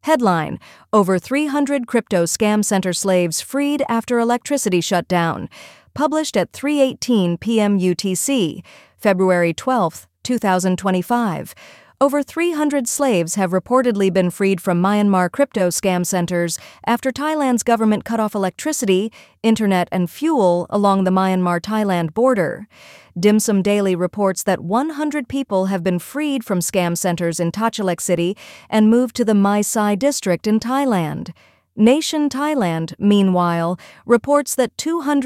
Headline: Over 300 crypto scam center slaves freed after electricity shut down. Published at 3:18 p.m. UTC, February 12, 2025. Over 300 slaves have reportedly been freed from Myanmar crypto scam centers after Thailand's government cut off electricity, internet, and fuel along the Myanmar-Thailand border. Dim Sum Daily reports that 100 people have been freed from scam centers in Tachalek City and moved to the Mae Sai district in Thailand. Nation Thailand, meanwhile, reports that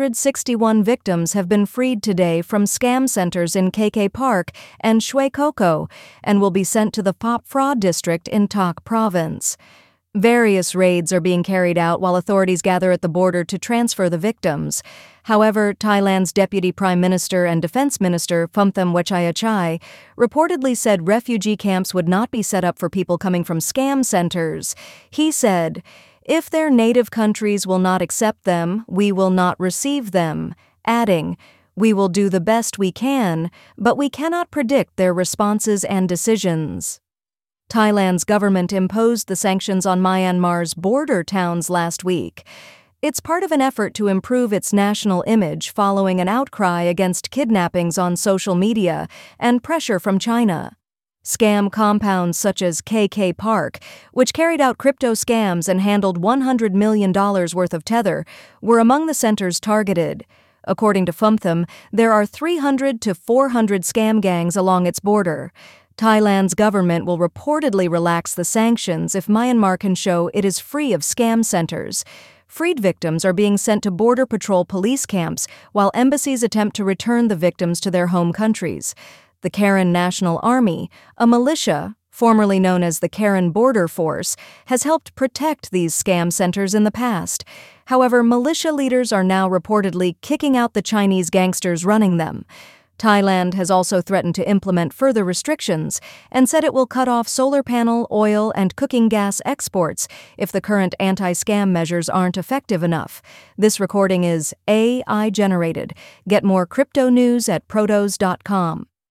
261 victims have been freed today from scam centers in KK Park and Shui Koko and will be sent to the Phop Phra district in Tak province. Various raids are being carried out while authorities gather at the border to transfer the victims. However, Thailand's Deputy Prime Minister and Defense Minister Phumtham Wechayachai reportedly said refugee camps would not be set up for people coming from scam centers. He said, "If their native countries will not accept them, we will not receive them," adding, "We will do the best we can, but we cannot predict their responses and decisions." Thailand's government imposed the sanctions on Myanmar's border towns last week. It's part of an effort to improve its national image following an outcry against kidnappings on social media and pressure from China. Scam compounds such as KK Park, which carried out crypto scams and handled $100 million worth of tether, were among the centers targeted. According to Phumtham, there are 300 to 400 scam gangs along its border. Thailand's government will reportedly relax the sanctions if Myanmar can show it is free of scam centers. Freed victims are being sent to Border Patrol police camps while embassies attempt to return the victims to their home countries. The Karen National Army, a militia, formerly known as the Karen Border Force, has helped protect these scam centers in the past. However, militia leaders are now reportedly kicking out the Chinese gangsters running them. Thailand has also threatened to implement further restrictions and said it will cut off solar panel, oil, and cooking gas exports if the current anti-scam measures aren't effective enough. This recording is AI generated. Get more crypto news at protos.com.